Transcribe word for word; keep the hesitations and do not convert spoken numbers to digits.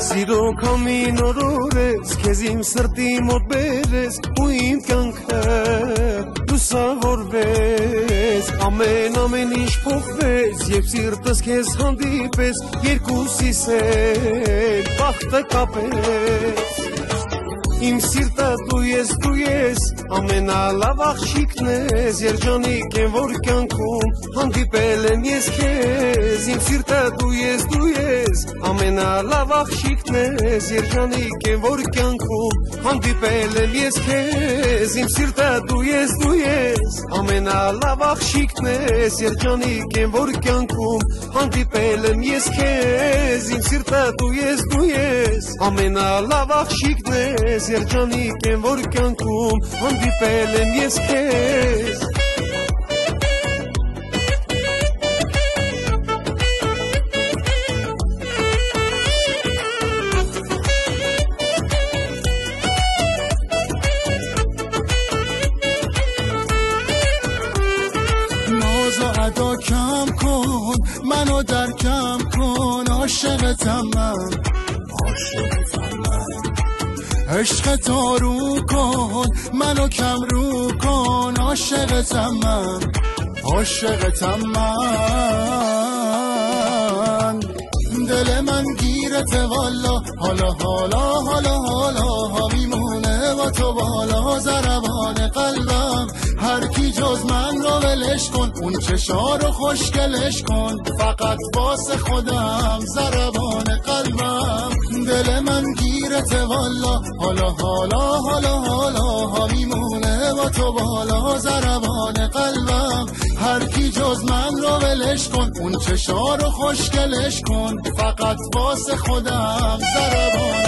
Սիրո քամինորորես, քեզ իմ սրտի մոտ բերես, ու իմ կյանքը լուսավորվեց, ամեն ամեն ինչ փոխվեց, երբ սիրտս քեզ հանդիպես, երկուսիս էլ բախտը կապեց։ Իմ սիրտը դու ես, դու ես, ամենալավ աղջիկն ես, երջանիկ եմ, որ կյանքում հանդիպել եմ ես քեզ, իմ սիրտը դու ես, դու ես, ամենալավ աղջիկն ես, երջանիկ եմ, որ կյանքում հանդիպել եմ ես քեզ, իմ սիրտը դու ես, դու ես, ամենալավ աղջիկն ես, երջանիկ եմ, որ կյանքում հանդիպել եմ ես քեզ, իմ սիրտը դու ես, դու ես, ամենալավ աղջիկն ես, երջանիկ եմ, որ կյանքում հանդիպել եմ ես քեզ։ ناز و ادا کم کن منو در کم کن عاشقتم من عاشقتم من عشق تا رو کن منو کم رو کن عاشقتم من عاشقتم من دل من گیرته والا حالا حالا حالا حالا میمونه با تو بالا ضربان قلبم هر کی جز من رو ولش کن اون چشا رو خوشگلش کن فقط واسه خودم ضربان قلبم دل من گیرته والا حالا حالا حالا حالا میمونه با تو بالا ضربان قلبم هر کی جز من رو ولش کن اون چشا رو خوشگلش کن فقط واسه خودم ضربان